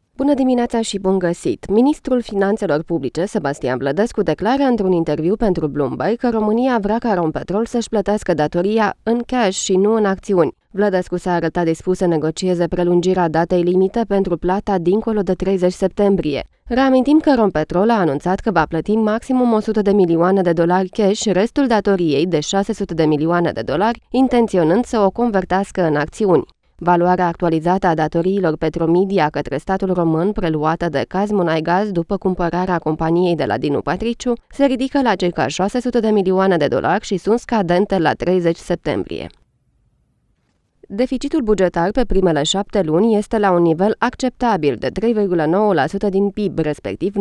Bună dimineața și bun găsit! Ministrul Finanțelor Publice, Sebastian Blădescu, declară într-un interviu pentru Bloomberg că România vrea ca Rompetrol să-și plătească datoria în cash și nu în acțiuni. Blădescu s-a arătat dispus să negocieze prelungirea datei limite pentru plata dincolo de 30 septembrie. Reamintim că Rompetrol a anunțat că va plăti maximum 100 de milioane de dolari cash, restul datoriei de 600 de milioane de dolari, intenționând să o convertească în acțiuni. Valoarea actualizată a datoriilor Petromedia către statul român, preluată de Kazmunaygaz după cumpărarea companiei de la Dinu Patriciu, se ridică la circa 600 de milioane de dolari și sunt scadente la 30 septembrie. Deficitul bugetar pe primele 7 luni este la un nivel acceptabil de 3,9% din PIB, respectiv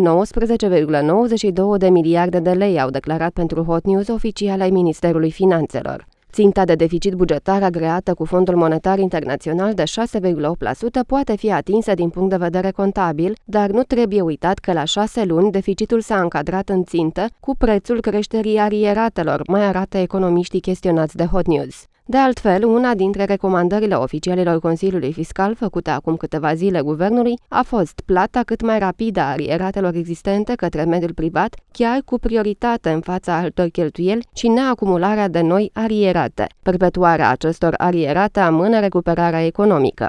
19,92 de miliarde de lei, au declarat pentru Hot News oficiali ai Ministerului Finanțelor. Ținta de deficit bugetar agreată cu Fondul Monetar Internațional de 6,8% poate fi atinsă din punct de vedere contabil, dar nu trebuie uitat că la 6 luni deficitul s-a încadrat în țintă cu prețul creșterii arieratelor, mai arată economiștii chestionați de Hot News. De altfel, una dintre recomandările oficialilor Consiliului Fiscal făcută acum câteva zile guvernului a fost plata cât mai rapidă a arieratelor existente către mediul privat, chiar cu prioritate în fața altor cheltuieli și neacumularea de noi arierate. Perpetuarea acestor arierate amână recuperarea economică.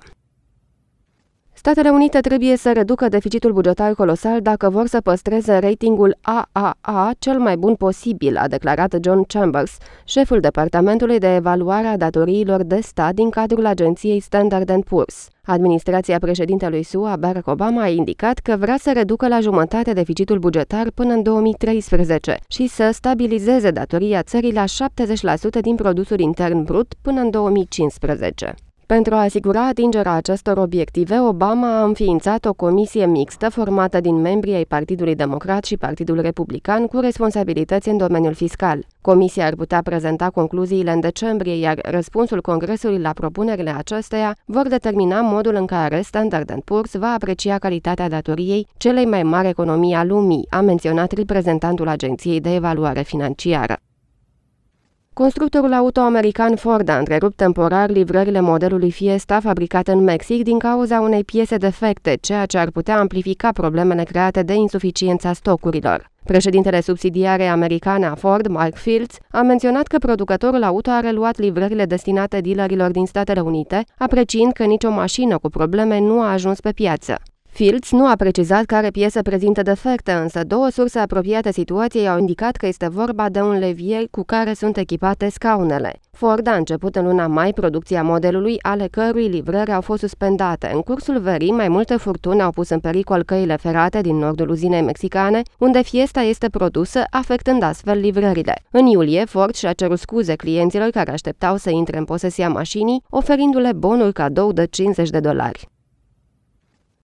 Statele Unite trebuie să reducă deficitul bugetar colosal dacă vor să păstreze ratingul AAA cel mai bun posibil, a declarat John Chambers, șeful Departamentului de Evaluare a Datoriilor de Stat din cadrul agenției Standard & Poor's. Administrația președintelui SUA, Barack Obama, a indicat că vrea să reducă la jumătate deficitul bugetar până în 2013 și să stabilizeze datoria țării la 70% din produsul intern brut până în 2015. Pentru a asigura atingerea acestor obiective, Obama a înființat o comisie mixtă formată din membrii ai Partidului Democrat și Partidul Republican cu responsabilități în domeniul fiscal. Comisia ar putea prezenta concluziile în decembrie, iar răspunsul Congresului la propunerile acesteia vor determina modul în care Standard & Poor's va aprecia calitatea datoriei celei mai mari economii a lumii, a menționat reprezentantul Agenției de Evaluare Financiară. Constructorul auto american Ford a întrerupt temporar livrările modelului Fiesta fabricat în Mexic din cauza unei piese defecte, ceea ce ar putea amplifica problemele create de insuficiența stocurilor. Președintele subsidiarei americane a Ford, Mark Fields, a menționat că producătorul auto a reluat livrările destinate dealerilor din Statele Unite, apreciind că nicio mașină cu probleme nu a ajuns pe piață. Fields nu a precizat care piese prezintă defecte, însă două surse apropiate situației au indicat că este vorba de un levier cu care sunt echipate scaunele. Ford a început în luna mai producția modelului, ale cărui livrări au fost suspendate. În cursul verii, mai multe furtuni au pus în pericol căile ferate din nordul uzinei mexicane, unde Fiesta este produsă, afectând astfel livrările. În iulie, Ford și-a cerut scuze clienților care așteptau să intre în posesia mașinii, oferindu-le bonuri cadou de $50.